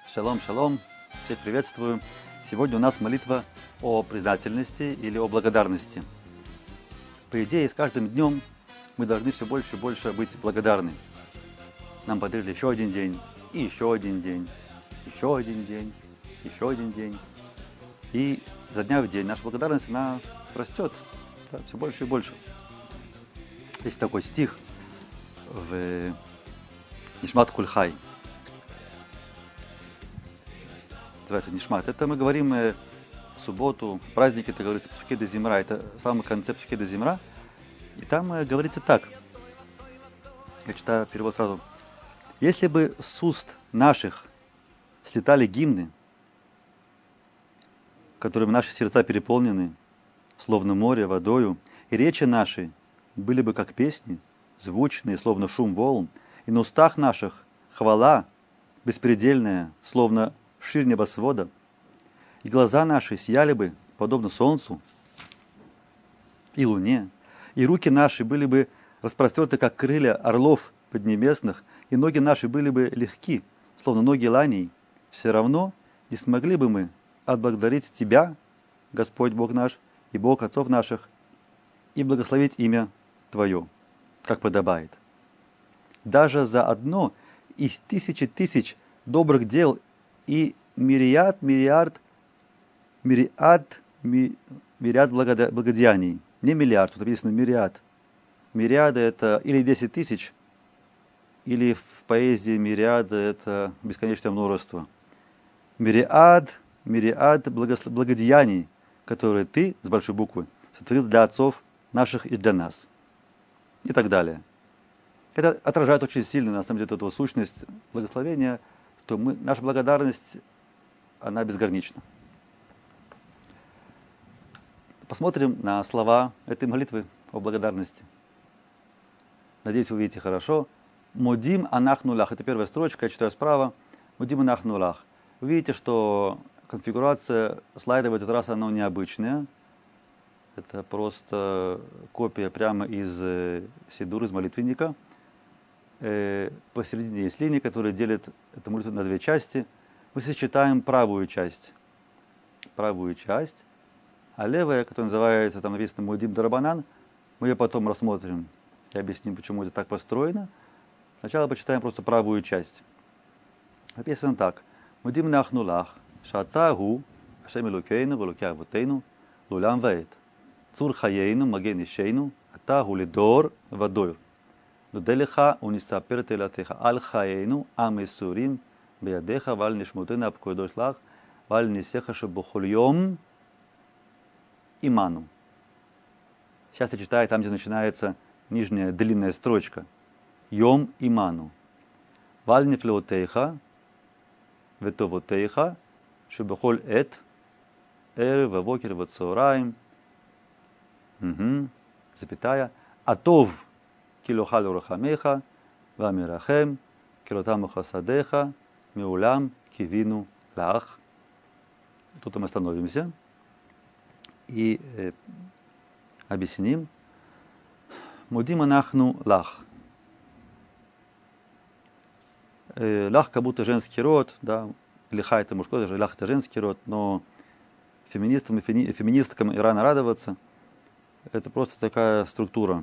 Шалом, шалом, всех приветствую. Сегодня у нас молитва о признательности или о благодарности. По идее, с каждым днем мы должны все больше и больше быть благодарны. Нам подарили еще один день, и еще один день, еще один день, еще один день. И за дня в день наша благодарность, она растет, да, все больше и больше. Есть такой стих в Нишмат Куль-Хай. Называется Нишмат. Это мы говорим в субботу, в празднике, это говорится Псуке де Зимра. Это самый концепт Псуке де Зимра. И там говорится так. Я читаю перевод сразу. Если бы с уст наших слетали гимны, которыми наши сердца переполнены, словно море водою, и речи наши были бы как песни, звучные, словно шум волн, и на устах наших хвала беспредельная, словно ширь небосвода, и глаза наши сияли бы, подобно солнцу и луне, и руки наши были бы распростерты, как крылья орлов поднебесных, и ноги наши были бы легки, словно ноги ланей, все равно не смогли бы мы отблагодарить Тебя, Господь Бог наш, и Бог отцов наших, и благословить имя Твое, как подобает. Даже за одно из тысячи тысяч добрых дел и мириад благодеяний. Не миллиард, тут написано мириад. Мириады это или 10 тысяч, или в поэзии мириады это бесконечное множество. Мириад благодеяний, которые ты, с большой буквы, сотворил для отцов наших и для нас. И так далее. Это отражает очень сильно, на самом деле, эту сущность благословения, что наша благодарность, она безгранична. Посмотрим на слова этой молитвы о благодарности. Надеюсь, вы видите хорошо. Модим анахну лах. Это первая строчка, я читаю справа. Модим анахну лах. Вы видите, что конфигурация слайда в этот раз она необычная. Это просто копия прямо из сидур, из молитвенника. Посередине есть линия, которая делит эту молитву на две части. Мы сочетаем правую часть, а левая, которая называется, там написано Мудим Дарабанан, мы ее потом рассмотрим. Я объясню, почему это так построено. Сначала почитаем просто правую часть. Написано так. Мудим нахнулах, шатагу, ашем элокейну, велоки авотейну, лулям ваэт. Цур хаейну, маген ишейну, атагу лидор вадойр. Луделиха уnisapер телатеха аль хаейну, амесурим, биядеха, валь нишмутена апкойдош лах, валь нисеха шебухоль йом иману. Сейчас я читаю там, где начинается нижняя длинная строчка. Йом иману. Валь нефлеотейха, ветовотейха, шебухоль эт, вавокер вацораим, запятая, атов килохалю рахамеха, вамирахем, килотаму хасадеха, миулям кивину лах. Тут мы остановимся и объясним. Мудим анахну лах. Лах как будто женский род, да, лиха это мужской, даже лах это женский род, но феминистам и феминисткам и рано радоваться. Это просто такая структура.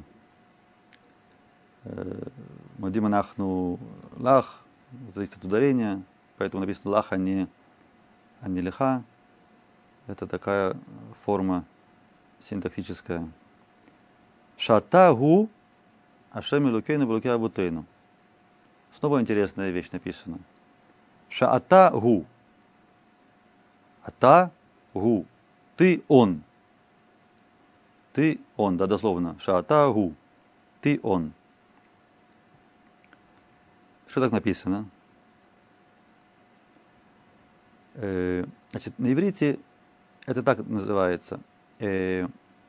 Мудим анахну лах, зависит от ударения, поэтому написано лах, а не лиха. Это такая форма синтаксическая. Шатагу ашем элокейну велоки авотейну. Снова интересная вещь написана. Шаатагу. Атагу. Ты он. Ты он, да, дословно. Шаатагу. Ты он. Что так написано? Значит, на иврите это так называется. Это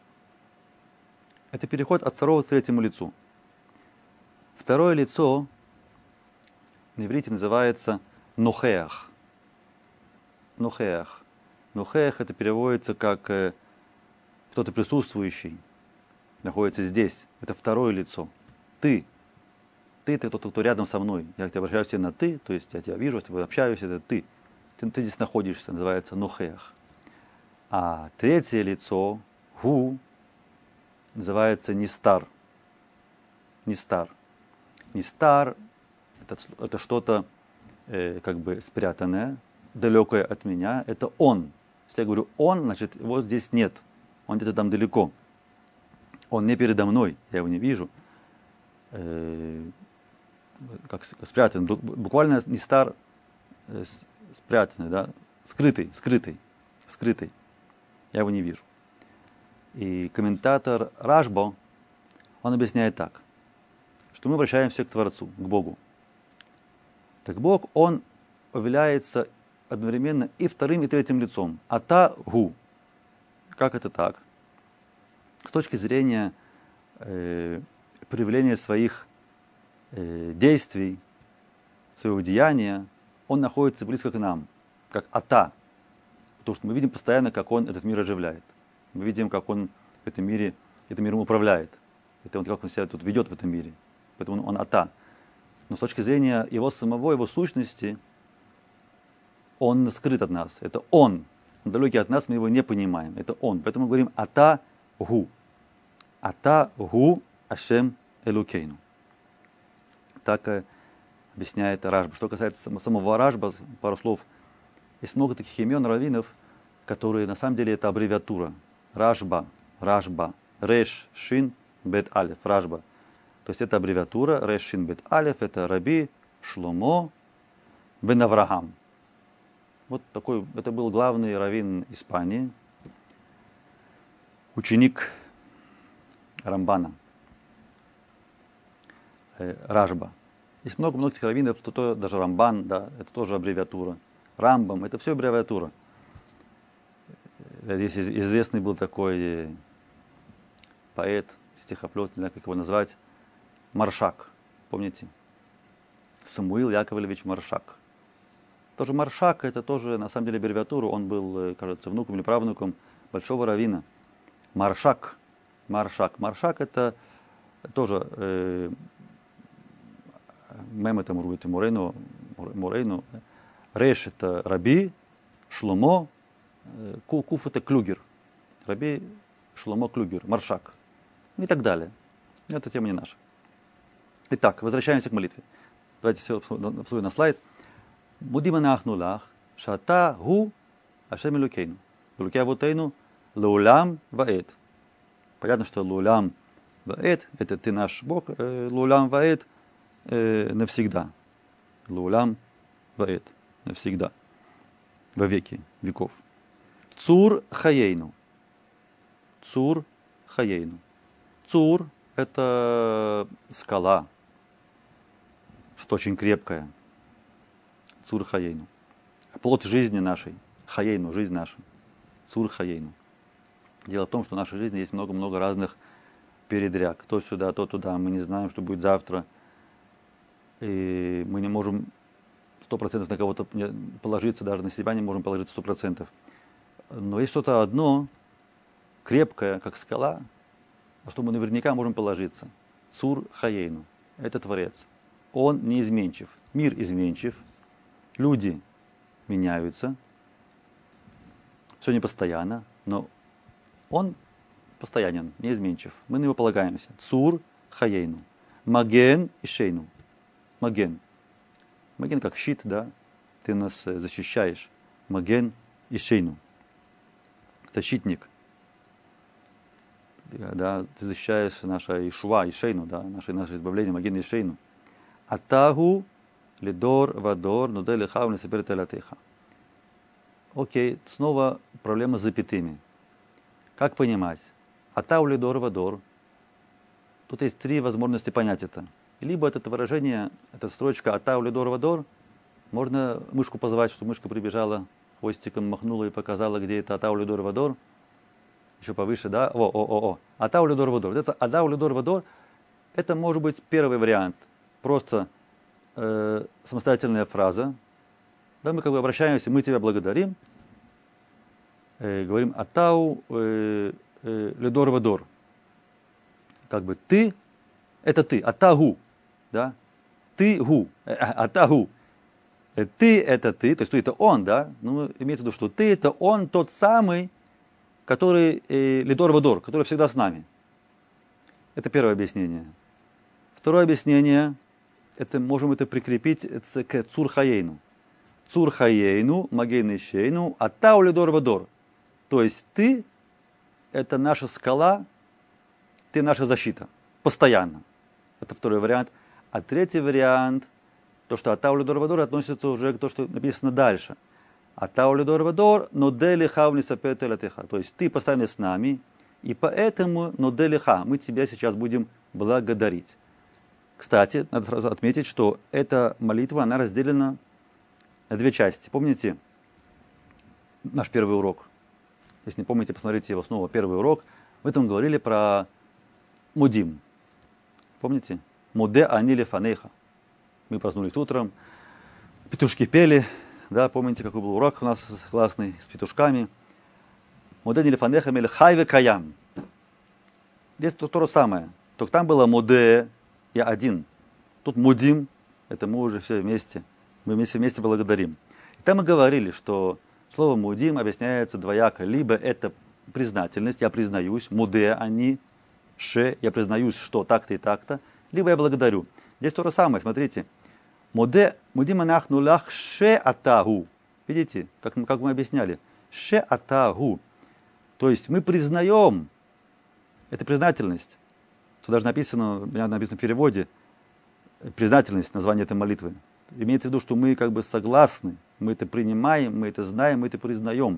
переход от второго к третьему лицу. Второе лицо на иврите называется нохеах. Нохеах. Нохеах это переводится как кто-то присутствующий, находится здесь. Это второе лицо. Ты. Ты это тот, кто рядом со мной. Я к тебе обращаюсь на ты, то есть я тебя вижу, я с тобой общаюсь, это ты. ты здесь находишься, называется нохех. А третье лицо, гу, называется нистар. Нистар. Нистар это что-то как бы спрятанное, далекое от меня. Это он. Если я говорю он, значит его здесь нет. Он где-то там далеко. Он не передо мной, я его не вижу. Как спрятан. Буквально нистар спрятанный, да? Скрытый. Я его не вижу. И комментатор Рашбо, он объясняет так, что мы обращаемся к Творцу, к Богу. Так Бог, он является одновременно и вторым, и третьим лицом. Ата-гу. Как это так? С точки зрения проявления своих действий, своего деяния, он находится близко к нам, как Ата. Потому что мы видим постоянно, как он этот мир оживляет. Мы видим, как он этим миром управляет. Это он, как он себя тут ведет в этом мире. Поэтому он Ата. Но с точки зрения его самого, его сущности, он скрыт от нас. Это он. Он далекий от нас, мы его не понимаем. Это он. Поэтому мы говорим Ата-гу. Ата-гу Ашем Элукейну. Так объясняет Рашба. Что касается самого Рашба, пару слов. Есть много таких имен раввинов, которые на самом деле это аббревиатура. Рашба, Реш, Шин, Бет, Алеф, Рашба. То есть это аббревиатура, Реш, Шин, Бет, Алеф, это Раби Шломо бен Авраам. Вот такой, это был главный раввин Испании, ученик Рамбана, Рашба. Есть много этих раввинов, даже Рамбан, да, это тоже аббревиатура. Рамбам, это все аббревиатура. Здесь известный был такой поэт, стихоплет, не знаю, как его назвать, Маршак, помните? Самуил Яковлевич Маршак. Тоже Маршак, это тоже на самом деле аббревиатура, он был, кажется, внуком или правнуком большого раввина. Маршак это тоже мем это может быть Морейну. Реш это Раби, Шломо, Куф это Клюгер. Раби, Шломо, Клюгер, Маршак. И так далее. Это тема не наша. Итак, возвращаемся к молитве. Давайте все посмотрим на слайд. Мудима нахнулах, шата гу Ашем Элукейну. Элукей авотейну лаулам ваэт. Понятно, что лаулам ваэт, это ты наш Бог, лаулам ваэт навсегда. Лаулам ваэт. Навсегда, во веки веков. Цур хаейну. Цур хаейну. Цур – это скала, что очень крепкая. Цур хаейну. Плод жизни нашей. Хаейну, жизнь наша. Цур хаейну. Дело в том, что в нашей жизни есть много-много разных передряг. То сюда, то туда. Мы не знаем, что будет завтра. И мы не можем 100% на кого-то положиться, даже на себя не можем положиться 100%. Но есть что-то одно, крепкое, как скала, на что мы наверняка можем положиться. Цур хаейну. Это Творец. Он неизменчив. Мир изменчив. Люди меняются. Все непостоянно, но он постоянен, неизменчив. Мы на него полагаемся. Цур хаейну. Маген и шейну. Маген. Маген как щит, да? Ты нас защищаешь. Маген и шейну. Защитник. Да, ты защищаешь наше Ишуа и Шейну, да, наше избавление, Маген и Шейну. Атагу лидор вадор нуде лиха не соберет элатеха. Окей, снова проблема с запятыми. Как понимать? Атагу лидор вадор. Тут есть три возможности понять это. Либо это выражение, эта строчка «Атау лидор вадор», можно мышку позвать, что мышка прибежала, хвостиком махнула и показала, где это «Атау лидор вадор». Еще повыше, да? «Атау лидор вадор». Вот это «Атау лидор вадор» – это может быть первый вариант. Просто самостоятельная фраза. Да, мы как бы обращаемся, мы тебя благодарим. Говорим «Атау лидор вадор». Как бы ты, это ты, «Атагу». Да? Ты гу, атагу. Ты это ты, то есть ты это он, да? Ну, имеется в виду, что ты это он, тот самый, который лидор вадор, который всегда с нами. Это первое объяснение. Второе объяснение, это можем это прикрепить к цурхаейну. Цурхаейну, магейный шейну, а тау лидор вадор. То есть ты это наша скала, ты наша защита. Постоянно. Это второй вариант. А третий вариант, то, что атау лидор вадор относится уже к тому, что написано дальше. Атау лидор вадор, но делиха внесапет элатеха. То есть ты постоянно с нами, и поэтому но делиха, мы тебя сейчас будем благодарить. Кстати, надо сразу отметить, что эта молитва, она разделена на две части. Помните наш первый урок? Если не помните, посмотрите его снова. Первый урок. Мы там говорили про мудим. Помните? Муде ани лефанейха. Мы проснулись утром, петушки пели. Да, помните, какой был урок у нас классный, с петушками. Муде ани лефанейха мель хайве каям. Здесь то же самое. Только там было муде, я один. Тут мудим, это мы уже все вместе. Мы вместе благодарим. И там мы говорили, что слово мудим объясняется двояко. Либо это признательность, я признаюсь, муде они, ше, я признаюсь, что так-то и так-то. Либо я благодарю. Здесь то же самое, смотрите. Мудим анахну лах ше атагу. Видите, как мы объясняли. Ше атагу. То есть мы признаем, это признательность. Тут даже написано, у меня написано в переводе, признательность, название этой молитвы. Имеется в виду, что мы как бы согласны, мы это принимаем, мы это знаем, мы это признаем.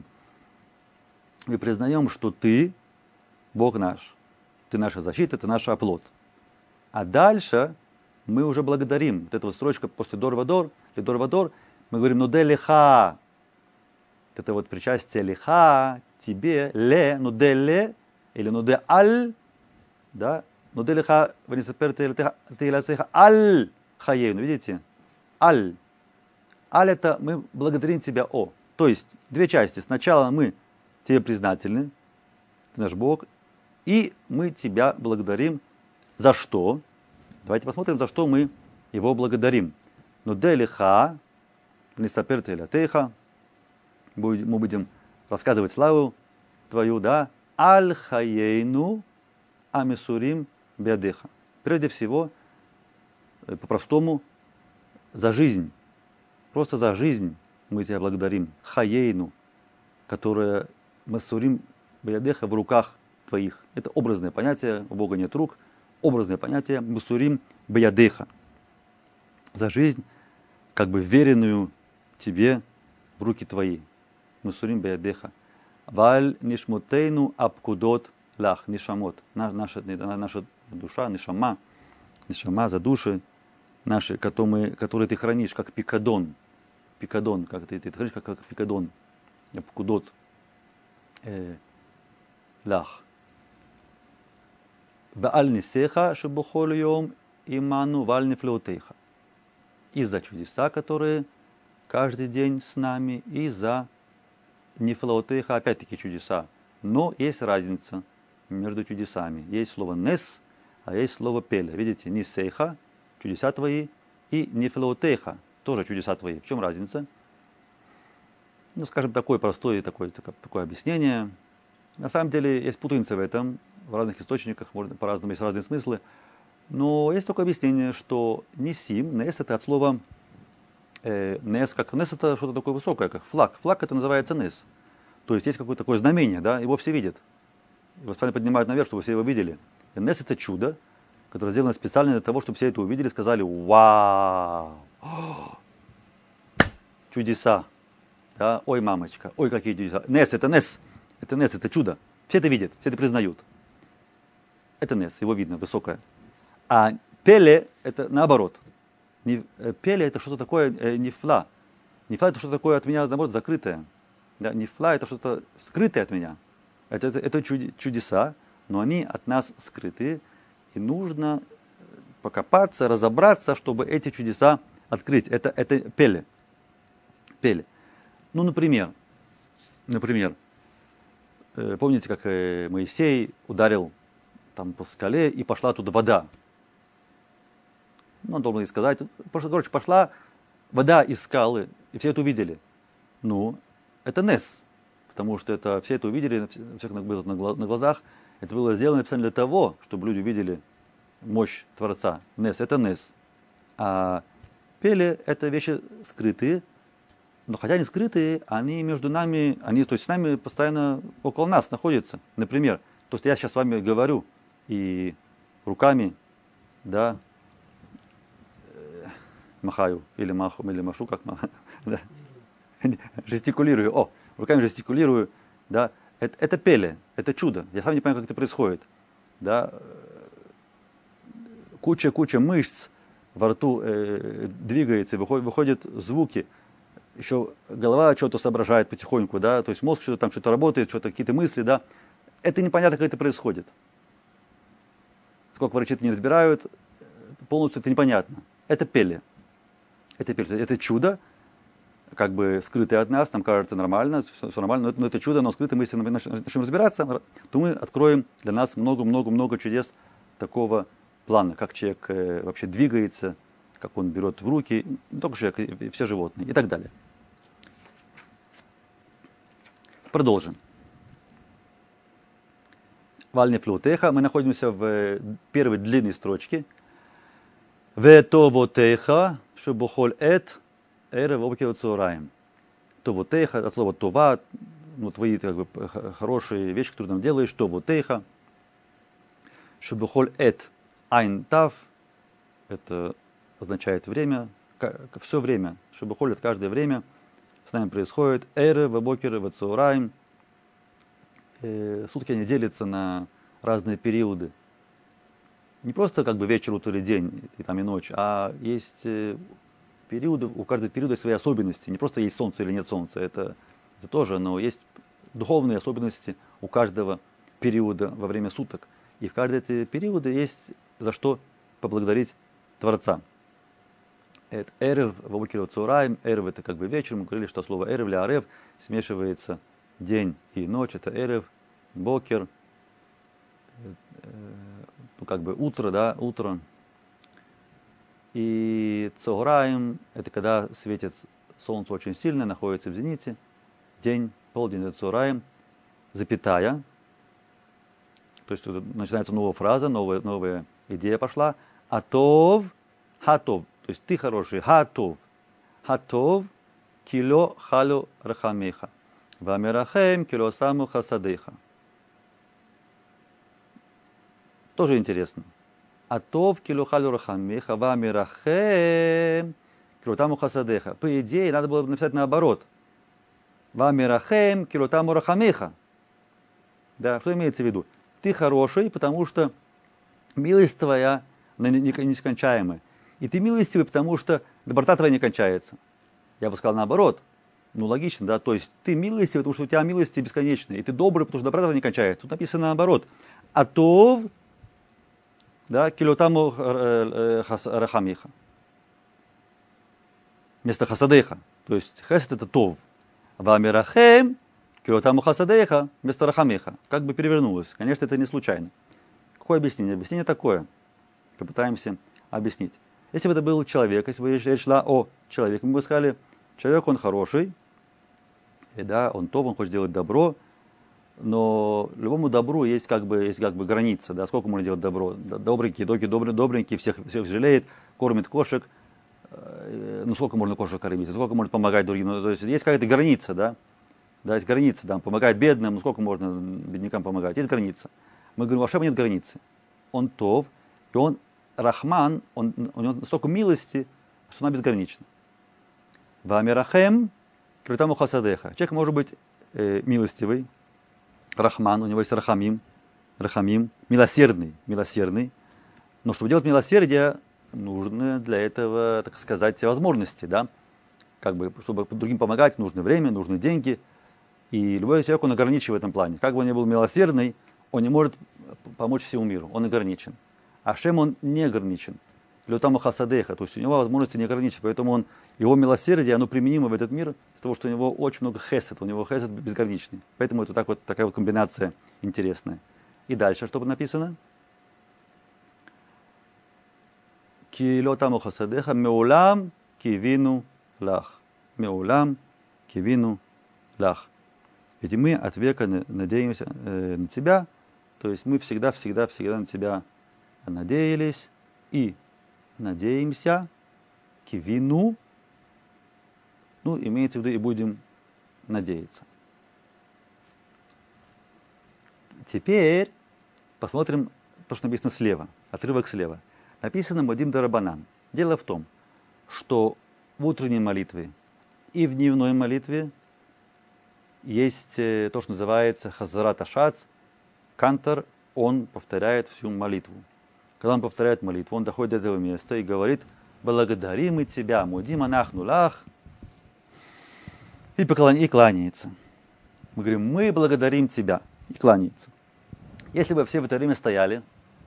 Мы признаем, что ты, Бог наш, ты наша защита, ты наш оплот. А дальше мы уже благодарим. Вот эта вот строчка после дор-вадор, мы говорим нуде лиха. Это вот причастие лиха, тебе, ле, нуде ле, или нуде аль, да, нуде лиха, ванисапер тейлацеха аль хаейну, видите? Аль. Аль это мы благодарим тебя о. То есть две части. Сначала мы тебе признательны, ты наш Бог, и мы тебя благодарим. За что? Давайте посмотрим, за что мы его благодарим. Но делиха, нисапер тейлатеха, мы будем рассказывать славу твою, да, аль хаейну амисурим беадеха. Прежде всего, по-простому, за жизнь. Просто за жизнь мы тебя благодарим. Хаейну, которая масурим беадеха в руках твоих. Это образное понятие, у Бога нет рук. Образное понятие масурим беадеха. За жизнь, как бы веренную тебе в руки твои. Масурим беадеха. Валь нишмотейну апкудот лах, нишамот. Наша душа, нишама за души наши, которые ты хранишь, как пикадон. Пикадон, как ты хранишь, как пикадон. Апкудот лах. Бааль нисеха шебухоль йом иману валь нефлеутейха. И за чудеса, которые каждый день с нами, и за нефлеутейха, опять-таки чудеса. Но есть разница между чудесами. Есть слово «нес», а есть слово «пеля». Видите, «нисейха» – чудеса твои, и «нефилотейха» – тоже чудеса твои. В чем разница? Ну, скажем, такое простое такое объяснение. На самом деле, есть путаница в этом. В разных источниках по-разному есть разные смыслы. Но есть такое объяснение, что «нисим», «нес» – это от слова «нес», как «нес» – это что-то такое высокое, как флаг. Флаг – это называется «нес». То есть есть какое-то такое знамение, да, его все видят. Его специально поднимают наверх, чтобы все его видели. И нес – это чудо, которое сделано специально для того, чтобы все это увидели и сказали: «Вау! Чудеса! Да? Ой, мамочка! Ой, какие чудеса!» Нес – это нес. Это нес, это чудо. Все это видят, все это признают. Это нес, его видно, высокое. А пеле – это наоборот. Пеле – это что-то такое нефла. Нефла – это что-то такое от меня, наоборот, закрытое. Да? Нефла – это что-то скрытое от меня. Это чудеса, но они от нас скрытые, и нужно покопаться, разобраться, чтобы эти чудеса открыть. Это пеле. Пеле. Ну, например, помните, как Моисей ударил там по скале, и пошла оттуда вода. Ну, он должен ей сказать, пошла вода из скалы, и все это увидели. Ну, это Нес, потому что это, все это увидели, всех было на глазах. Это было сделано специально для того, чтобы люди увидели мощь Творца. Нес – это Нес. А Пеле – это вещи скрытые, но хотя они скрытые, они между нами, они, то есть с нами постоянно около нас находятся. Например, то, что я сейчас с вами говорю, и руками, да, махаю, или машу, как да, жестикулирую, руками жестикулирую, да, это Пеле, это чудо. Я сам не понимаю, как это происходит. Да, куча мышц во рту двигается, выходят звуки. Еще голова что-то соображает потихоньку, да, то есть мозг что-то работает, какие-то мысли, да. Это непонятно, как это происходит. Сколько врачи это не разбирают, полностью это непонятно. Это Пеле. Это чудо, как бы скрытое от нас, нам кажется нормально, все нормально, но это чудо, но скрытое, мы если начнем разбираться, то мы откроем для нас много чудес такого плана, как человек вообще двигается, как он берет в руки, не только человек, и все животные, и так далее. Продолжим. Вальне флутеха, мы находимся в первой длинной строчке. Ветовотеха, шебухоль эт, эре вобкевацураем. Товотеха, от слова това, твои как бы хорошие вещи, которые нам делаешь, товотеха. Шебухоль эт, айн тав, это означает время, все время. Шебухоль это каждое время с нами происходит. Эре вобокер вацураем. Сутки они делятся на разные периоды. Не просто как бы вечер, утро или день, и ночь, а есть периоды, у каждого периода есть свои особенности. Не просто есть солнце или нет солнца, это тоже, но есть духовные особенности у каждого периода во время суток. И в каждые эти периоды есть за что поблагодарить Творца. Это эрев, вабукиров цураем, эрев это как бы вечер, мы говорили, что слово эрев или арев смешивается день и ночь, это эрев, бокер, как бы утро, да, утро. И цураем, это когда светит солнце очень сильно, находится в зените, день, полдень, это цураем, запятая, то есть начинается новая фраза, новая идея пошла, атов, хатов, то есть ты хороший, хатов, хатов, кило халю рахамеха. Вамирахем кило саму хасадеха. Тоже интересно. Атов кило халю рахамеха. Вамирахем кило таму хасадеха. По идее, надо было написать наоборот. Вамирахем кило таму рахамеха. Да, что имеется в виду? Ты хороший, потому что милость твоя нескончаемая. И ты милостивый, потому что доброта твоя не кончается. Я бы сказал наоборот. Логично, да, то есть ты милостивый, потому что у тебя милости бесконечные, и ты добрый, потому что доброта твоя не кончается. Тут написано наоборот. Атов, да, килотаму рахамиха. Вместо хасадеха. То есть хесед это тов. Вамирахем, килотаму хасадеха, вместо рахамиха. Как бы перевернулось. Конечно, это не случайно. Какое объяснение? Объяснение такое. Попытаемся объяснить. Если бы это был человек, если бы речь шла о человеке, мы бы сказали, человек, он хороший, и да, он хочет делать добро, но любому добру есть как бы граница, да, сколько можно делать добро. Добренький, добренький, всех жалеет, кормит кошек, сколько можно кошек кормить, сколько можно помогать другим, то есть есть какая-то граница, да, есть граница, да, помогает бедным, сколько можно беднякам помогать, есть граница. Мы говорим, у Ашема нет границы, он тов, и он Рахман, у него столько милости, что она безгранична. Вамирахем, критаму хасадеха. Человек может быть милостивый, Рахман, у него есть рахамим, милосердный. Но чтобы делать милосердие, нужны для этого, так сказать, возможности, да? Как бы, чтобы другим помогать, нужно время, нужны деньги. И любой человек, он ограничен в этом плане. Как бы он ни был милосердный, он не может помочь всему миру, он ограничен. А Шем он не ограничен. Лютаму хасадеха, то есть у него возможности не ограничены, поэтому его милосердие, оно применимо в этот мир, из того, что у него очень много хесед, у него хесед безграничный. Поэтому это такая вот комбинация интересная. И дальше, что написано? Ки лютаму хасадеха меулам кивину лах. Меулам кивину лах. Ведь мы от века надеемся на тебя, то есть мы всегда на тебя надеялись и надеемся, кивину, ну, имеется в виду, и будем надеяться. Теперь посмотрим то, что написано слева, отрывок слева. Написано Модим Дарабанан. Дело в том, что в утренней молитве и в дневной молитве есть то, что называется Хазарат Ашац. Кантор, он повторяет всю молитву. Когда он повторяет молитву, он доходит до этого места и говорит: благодарим мы тебя, Модим Анахну Лах, и кланяется. Мы говорим: мы благодарим тебя, и кланяется. Если бы все в это время стояли,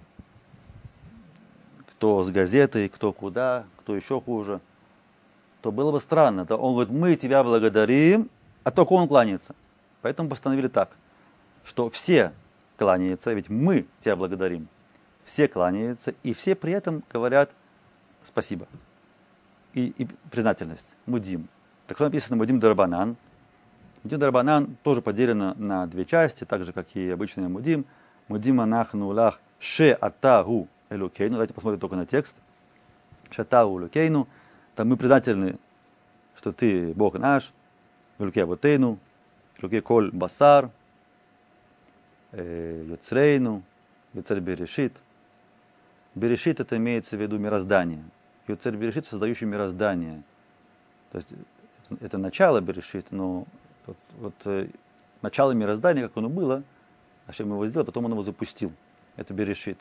кто с газетой, кто куда, кто еще хуже, то было бы странно. То он говорит: мы тебя благодарим, а только он кланяется. Поэтому постановили так, что все кланяются, ведь мы тебя благодарим. Все кланяются, и все при этом говорят спасибо. И признательность. Мудим. Так что написано Мудим Дарабанан. Мудим Дарабанан тоже поделено на две части, так же, как и обычный Мудим. Мудим Анахну Лах Ше Атагу Элукейну. Давайте посмотрим только на текст. Ше Атагу Элукейну. Там мы признательны, что ты Бог наш. Элукей Авотейну. Элукей Коль Басар. Йоцрейну. Йоцер Берешит. Берешит — это имеется в виду мироздание. Йоцер Берешит — создающий мироздание. То есть это начало Берешит, но начало мироздания, как оно было, Ашем его сделал, потом он его запустил. Это Берешит.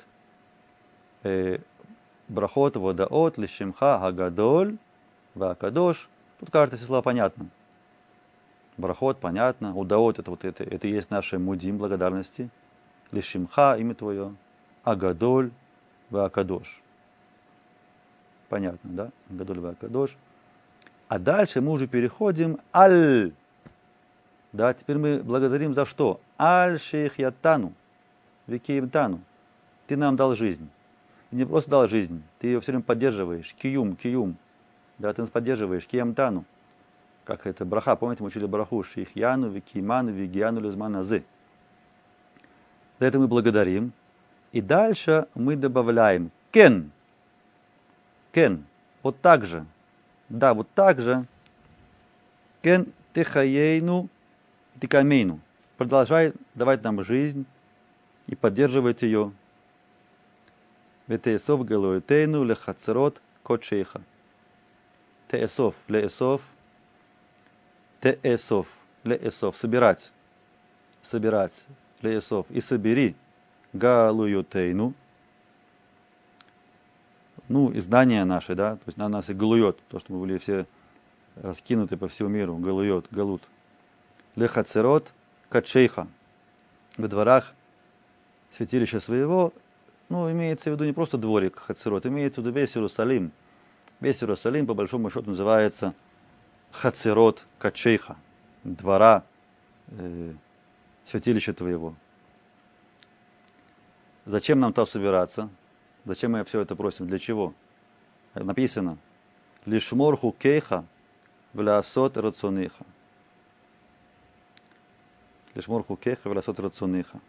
Брахот, водаот, лишимха, агадоль, вакадош. Тут, кажется, все слова понятно. Брахот понятно, удаот это и есть наше мудим, благодарности. Лишимха, имя твое, агадоль, вакадош. Понятно, да? Агадоль, вакадош. А дальше мы уже переходим аль. Да, теперь мы благодарим за что? Аль шейх ятану, викеимтану. Ты нам дал жизнь. И не просто дал жизнь, ты ее все время поддерживаешь. Киюм. Да, ты нас поддерживаешь. Киямтану. Как это браха, помните, мы учили браху. Шейх яну, викиману, вигиану, лизманазы. За это мы благодарим. И дальше мы добавляем кен. Кен. Вот так же. Да, вот так же. Кен техаейну тикамейну. Продолжай давать нам жизнь и поддерживать ее. Ветеесов галуэтейну лехацерот кот-шейха. Теесов, леесов. Теесов, леесов. Собирать. Леесов. И собери галуютейну. Ну, издание наше, да, то есть на нас и галует, то, что мы были все раскинуты по всему миру, галут. Лехацерот кат-шейха. В дворах святилища своего, ну, имеется в виду не просто дворик Хацерот, имеется в виду весь Иерусалим. Весь Иерусалим, по большому счету, называется Хацерот кат-шейха. Двора святилища твоего. Зачем нам там собираться? Зачем мы все это просим? Для чего? Написано: Лишмор хукейха влясот рацуниха. Лишмор хукейха влясот рацуниха.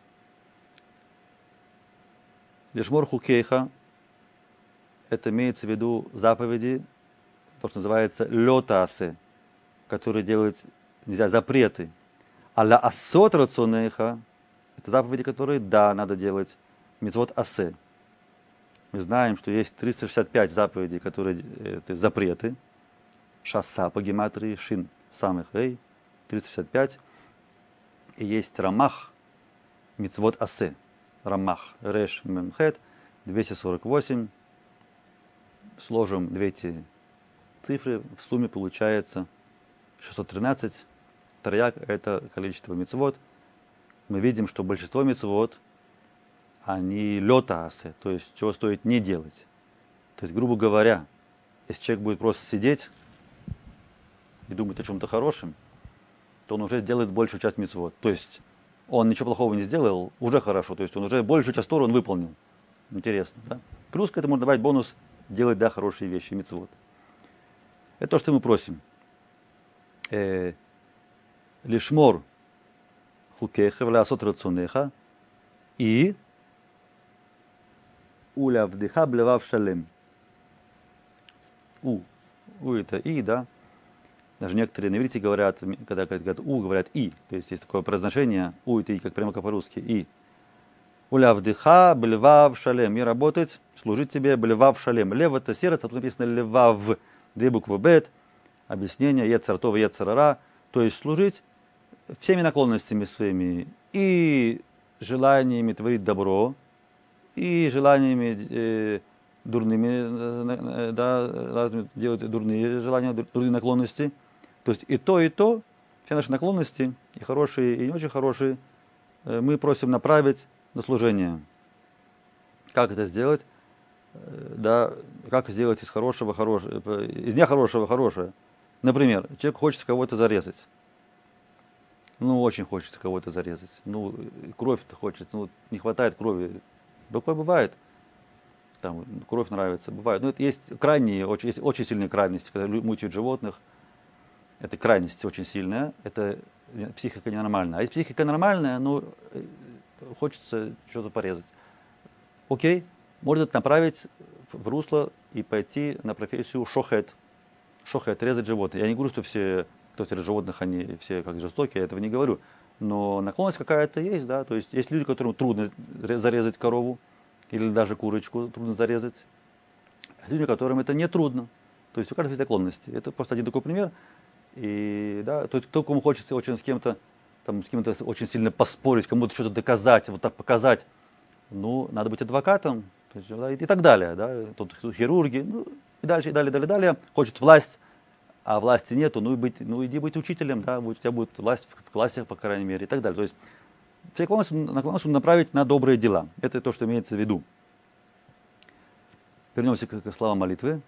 Лишмор хукейха — это имеется в виду заповеди, то, что называется лётаасе, которые делают нельзя, запреты. А ля асот рацунеха — это заповеди, которые, да, надо делать. Мицвот асе. Мы знаем, что есть 365 заповедей, которые это запреты. Шаса по гематрии, шин самых эй, 365. И есть рамах, мицвот асе. Рамах, реш, мемхет, 248. Сложим две эти цифры, в сумме получается 613. Тарьяк — это количество мицвот. Мы видим, что большинство мицвот, они лётаасе, то есть чего стоит не делать. То есть, грубо говоря, если человек будет просто сидеть и думать о чем-то хорошем, то он уже сделает большую часть мицвот. То есть он ничего плохого не сделал, уже хорошо. То есть он уже большую часть Торы он выполнил. Интересно, да? Плюс к этому можно добавить бонус: делать, да, хорошие вещи, мицвот. Это то, что мы просим. Лишмор хукеха влясот рацунеха и улявдыха блевав шалем. У это и, да. Даже некоторые на иврите говорят, когда говорят у, говорят и. То есть есть такое произношение у это и, как прямо как по-русски. И. Улявдыха блевав шалем. И работать, служить тебе блевав шалем. Лев это сердце, тут написано левав. 2 буквы бет. Объяснение ецартова ецарара. То есть служить всеми наклонностями своими. И желаниями творить добро. И желаниями дурными, да, делать дурные желания, дурные наклонности. То есть и то, все наши наклонности, и хорошие, и не очень хорошие, мы просим направить на служение. Как это сделать? Да, как сделать из хорошего хорошее, из нехорошего хорошее? Например, человек хочет кого-то зарезать. Ну, очень хочется кого-то зарезать. Ну, кровь-то хочется, ну, не хватает крови. Такое бывает. Там кровь нравится, бывает. Но это есть крайние, есть очень сильные крайности, когда мучают животных. Это крайность очень сильная, это психика ненормальная. А если психика нормальная, ну, хочется что-то порезать. Окей, можно это направить в русло и пойти на профессию шохет. Шохет, резать животных. Я не говорю, что все, кто теряет животных, они все как жестокие, я этого не говорю. Но наклонность какая-то есть, да. То есть есть люди, которым трудно зарезать корову или даже курочку трудно зарезать. А люди, которым это не трудно. То есть у каждого есть наклонности. Это просто один такой пример. И да, то есть кто кому хочется очень с кем-то очень сильно поспорить, кому-то что-то доказать, вот так показать, ну, надо быть адвокатом, то есть, да, и так далее, да, тут хирурги, ну, и дальше, и далее. Хочет власть, а власти нету, иди быть учителем, да, у тебя будет власть в классе, по крайней мере, и так далее. То есть все наклонности направить на добрые дела. Это то, что имеется в виду. Вернемся к словам молитвы.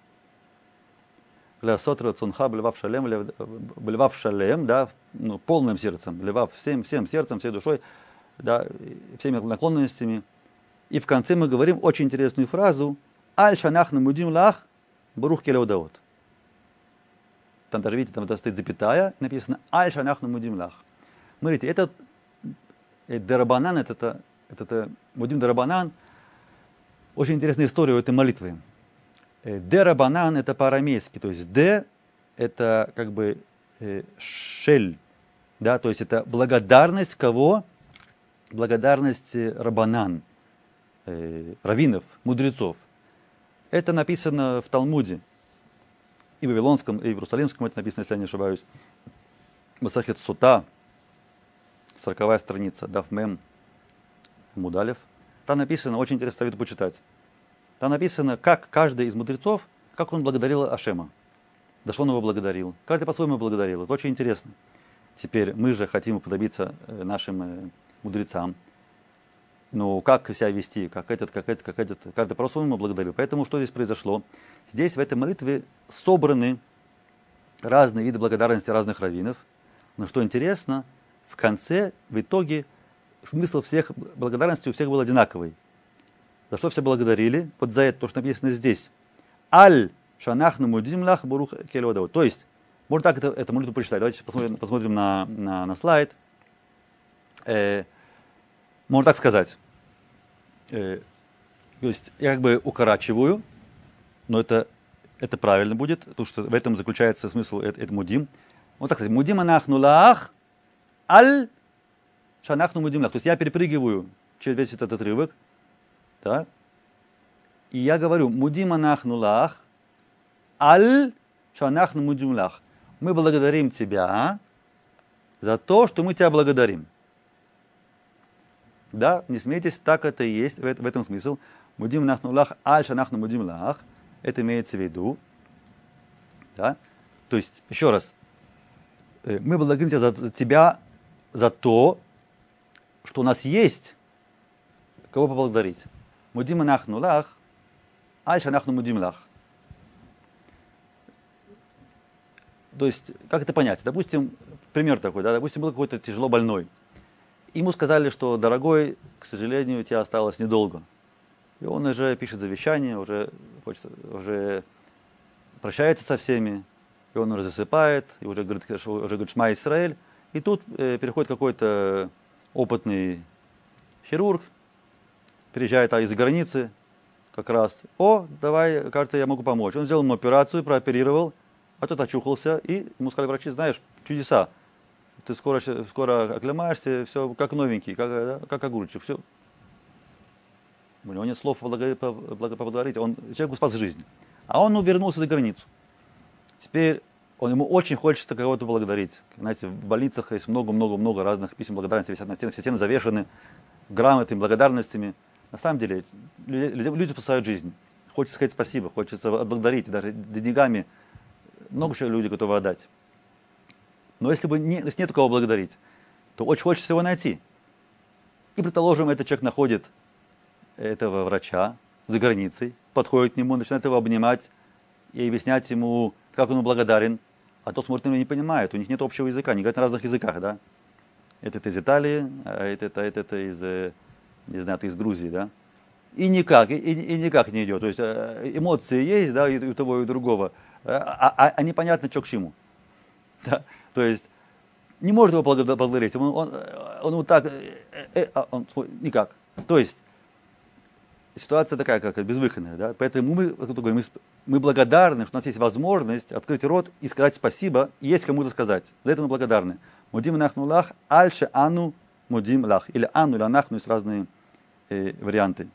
Блевав шалем, да, ну, полным сердцем, блевав всем сердцем, всей душой, да, всеми наклонностями. И в конце мы говорим очень интересную фразу «Аль шанах намудим лах барух келеудаот». Там даже, видите, там стоит запятая, написано «Аль шанах намудим лах». Смотрите, этот дарабанан, это мудим дарабанан, очень интересная история у этой молитвы. Дерабанан это по-арамейски, то есть де это как бы шель, да, то есть это благодарность кого? Благодарность рабанан, раввинов, мудрецов. Это написано в Талмуде, и в Вавилонском, и в Иерусалимском это написано, если я не ошибаюсь. Масахет Сута, 40-я страница, Даф Мем Мудалев. Там написано, очень интересно советую почитать. Там написано, как каждый из мудрецов, как он благодарил Ашема. За что он его благодарил. Каждый по-своему благодарил. Это очень интересно. Теперь мы же хотим уподобиться нашим мудрецам. Ну, как себя вести, как этот, каждый по-своему благодарил. Поэтому что здесь произошло? Здесь в этой молитве собраны разные виды благодарности разных раввинов. Но что интересно, в конце, в итоге, смысл всех благодарностей у всех был одинаковый. За что все благодарили? Вот за это, то, что написано здесь. Аль шанахну мудим лах бурух келеудаот. То есть, можно так эту молитву прочитать. Давайте посмотрим на слайд. Можно так сказать. То есть, я как бы укорачиваю, но это правильно будет, потому что в этом заключается смысл это мудим. Вот так сказать. Мудим анахну лах аль шанахну мудим лах. То есть, я перепрыгиваю через весь этот отрывок. Да? И я говорю, мудим анахну лах, аль шанахну мудим лах. Мы благодарим тебя за то, что мы тебя благодарим. Да, не смейтесь, так это и есть, в этом смысл. Мудим анахну лах, аль шанахну мудим лах. Это имеется в виду. Да? То есть, еще раз, мы благодарим тебя за то, что у нас есть кого поблагодарить. Мудим анахну лах, аль шанахну мудим лах. То есть, как это понять? Допустим, пример такой, да, допустим, был какой-то тяжело больной. Ему сказали, что, дорогой, к сожалению, у тебя осталось недолго. И он уже пишет завещание, уже прощается со всеми, и он уже засыпает, и уже говорит «Шма Исраэль», и тут переходит какой-то опытный хирург, приезжает из-за границы, как раз, давай, кажется, я могу помочь. Он сделал ему операцию, прооперировал, а тот очухался, и ему сказали врачи, знаешь, чудеса, ты скоро оклемаешься, все как новенький, как огурчик, все. У него нет слов поблагодарить, он человеку спас жизнь. А он вернулся за границу. Теперь ему очень хочется кого-то благодарить. Знаете, в больницах есть много-много-много разных писем благодарности, все стены завешаны грамотами, благодарностями. На самом деле, люди спасают жизнь. Хочется сказать спасибо, хочется отблагодарить, даже деньгами много чего люди готовы отдать. Но если нет кого благодарить, то очень хочется его найти. И, предположим, этот человек находит этого врача за границей, подходит к нему, начинает его обнимать и объяснять ему, как он ему благодарен. А тот смотрит на него и не понимает, у них нет общего языка, они говорят на разных языках, да? Этот из Италии, а этот из, не знаю, из Грузии, да? И никак не идет. То есть эмоции есть, да, и у того, и у другого, а непонятно, что к чему. Да? То есть не может его поблагодарить, он вот так, никак. То есть ситуация такая, как безвыходная, да? Поэтому мы благодарны, что у нас есть возможность открыть рот и сказать спасибо, и есть кому-то сказать. За это мы благодарны. Мудим нахну лах, альше ану мудим лах. Или ану, или анахну, есть разные варианты.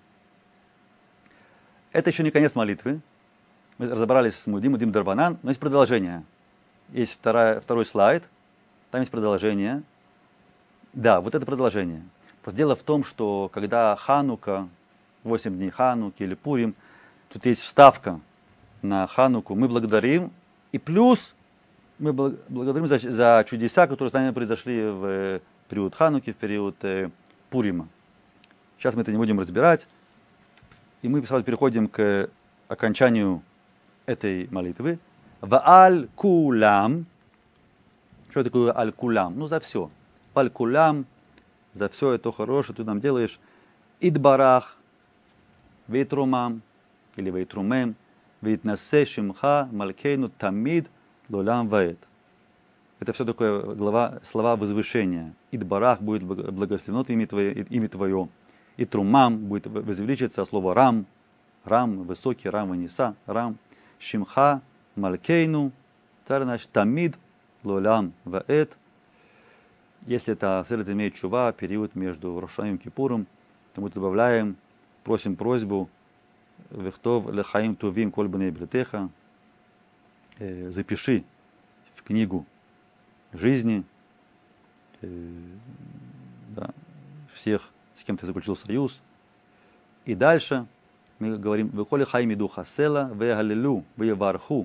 Это еще не конец молитвы. Мы разобрались с мудим дарбанан, но есть продолжение. Есть второй слайд, там есть продолжение. Да, вот это продолжение. Просто дело в том, что когда Ханука, 8 дней Хануки или Пурим, тут есть вставка на Хануку, мы благодарим, и плюс мы благодарим за чудеса, которые с нами произошли в период Хануки, в период Пурима. Сейчас мы это не будем разбирать, и мы сразу переходим к окончанию этой молитвы. Вааль-кулам. Что такое аль-кулам? За все. Вааль-кулам, за все это хорошее ты нам делаешь. Идбарах, вейтрумам, или вейтрумем, вейтнасе шимха, малькейну тамид, лолам ваэт. Это все такое слова возвышения. Идбарах будет благословено имя твое. И трумам будет возвеличиться слово рам, высокий, рам, ваниса, рам, шимха, малькейну, тамид, лолам ваэт. Если это асерет имеет чува, период между Рошаном и Кипуром, то мы добавляем, просим просьбу, вехтов лехаим тувим коль бней бретеха, запиши в книгу жизни всех, с кем ты заключил союз. И дальше мы говорим, веколи хайми духа села, вегалилу, веварху,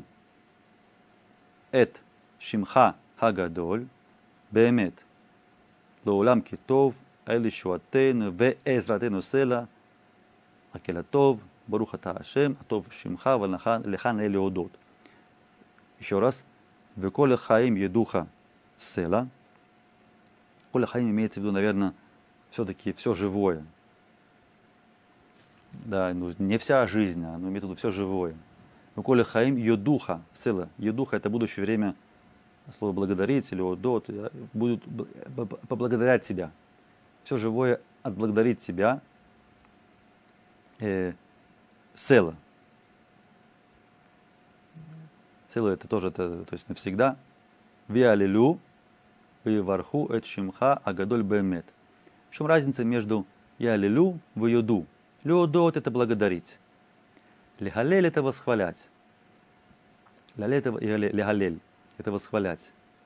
эт шимха хагадоль, беемет, лоулам китов, эли шуатейну, веэзратейну села, акелатов, баруха таашем, атов шимха, валехан эли одот. Еще раз, веколи хаим едуха села. Коля хаим имеется в виду, наверное, все-таки все живое. Да, не вся жизнь, но имеется в виду все живое. Коля хаим едуха села. Едуха — это будущее время, слово благодарить или одот, будут поблагодарять тебя. Все живое отблагодарит тебя. Села. Села — это тоже, то есть навсегда. Виалилю, виварху эт шимха агадоль бемет. В чем разница между ялилю и юду? Людот — это благодарить. Легалель — это восхвалять. Легалель — это восхвалять.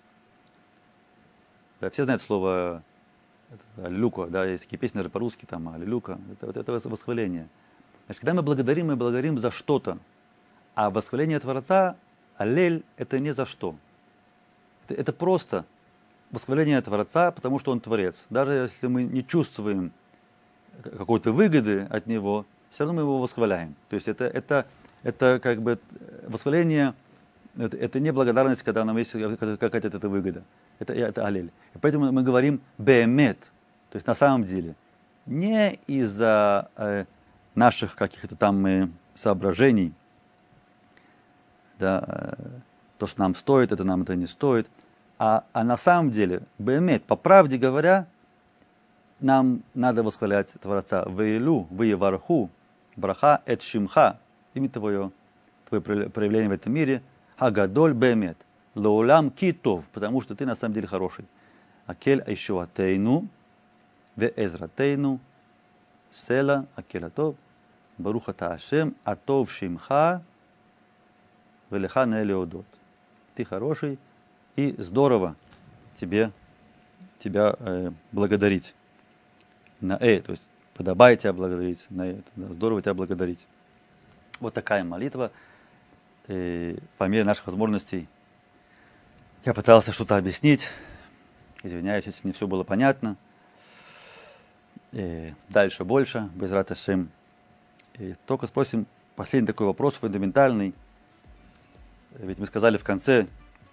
Да, все знают слово аллилука, да, есть такие песни даже по-русски, там, аллилука, это восхваление. Значит, когда мы благодарим за что-то. А восхваление Творца, аллель, это не за что. Это просто восхваление Творца, потому что Он Творец. Даже если мы не чувствуем какой-то выгоды от Него, все равно мы Его восхваляем. То есть это как бы восхваление, это не благодарность, когда нам есть какая-то выгода. Это аллель. И поэтому мы говорим беэмет, то есть на самом деле. Не из-за наших каких-то там соображений, да, то, что нам стоит, это нам это не стоит. А на самом деле, беэмет, по правде говоря, нам надо восхвалять Творца. Вейлу, вееварху, браха эт шимха, имя твое проявление в этом мире, агадоль беэмет, лаулам китов, потому что ты на самом деле хороший. Акель айшуатейну, ве эзратейну, села акелатов, баруха таашем, атов шимха, велеха неэлеодот. Ты хороший, и здорово тебя благодарить. То есть подобает тебя благодарить, здорово тебя благодарить. Вот такая молитва. По мере наших возможностей я пытался что-то объяснить. Извиняюсь, если не все было понятно. Дальше больше, безрат Ашем. Только спросим последний такой вопрос, фундаментальный. Ведь мы сказали в конце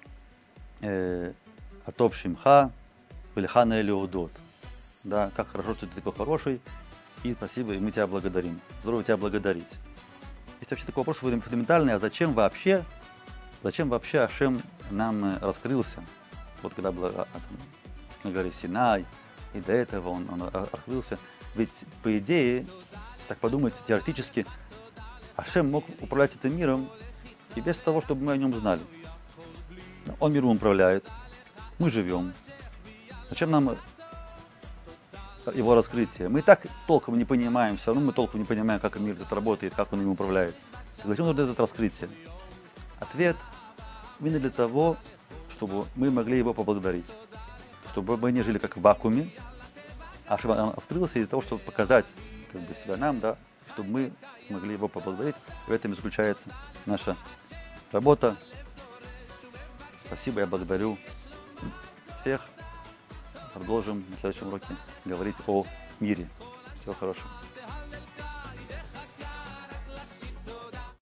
Атов Шимха, Велиха Неэлеодот. Да, как хорошо, что ты такой хороший, и спасибо, и мы тебя благодарим. Здорово тебя благодарить. Есть вообще такой вопрос фундаментальный, а зачем вообще Ашем нам раскрылся? Вот когда был на горе Синай, и до этого он раскрылся. Ведь, по идее, если так подумать, теоретически, Ашем мог управлять этим миром и без того, чтобы мы о нем знали. Он миром управляет, мы живем. Зачем нам его раскрытие? Мы и так толком не понимаем, все равно мы толком не понимаем, как мир этот работает, как он им управляет. Зачем нужно это раскрытие? Ответ именно для того, чтобы мы могли его поблагодарить. Чтобы мы не жили как в вакууме, а чтобы он открылся из-за того, чтобы показать себя нам, да, чтобы мы могли его поблагодарить. В этом и заключается наша работа. Спасибо, я благодарю всех. Продолжим на следующем уроке говорить о мире. Всего хорошего.